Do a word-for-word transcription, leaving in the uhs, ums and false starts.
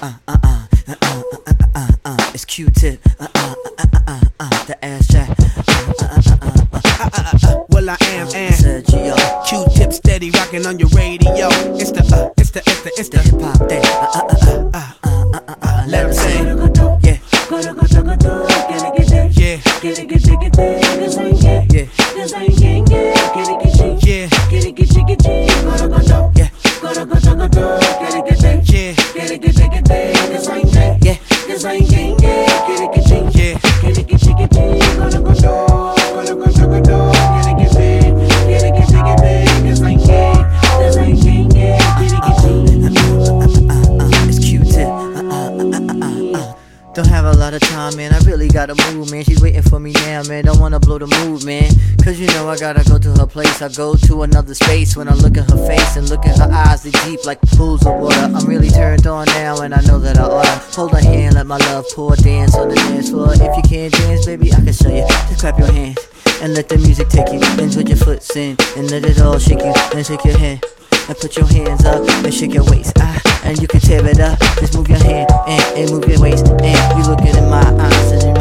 uh, uh, uh, uh, uh, uh, uh, uh, it's Q-Tip, uh, uh, uh, uh, uh, uh, the ass jack, uh, uh, uh, uh, uh, uh, uh, uh, well I am and Sergio, Q-Tip steady rocking on your radio. It's the uh, it's the it's the it's the the hip hop day, uh, uh, uh, uh, uh, uh, uh, uh, let him sing, yeah, yeah, yeah, yeah, yeah, don't have a lot of time, man, I really gotta move, man. She's waiting for me now, man, don't wanna blow the mood, man. Cause you know I gotta go to her place. I go to another space when I look at her face and look at her eyes. They deep like pools of water. I'm really turned on now and I know that I oughta hold her hand, let my love pour, dance on the dance floor. If you can't dance, baby, I can show you. Just clap your hands and let the music take you. Then put your foot in and let it all shake you. Then shake your hand and put your hands up and shake your waist, ah, and you can tear it up. Just move your hand and, and move your waist, and you looking in my eyes and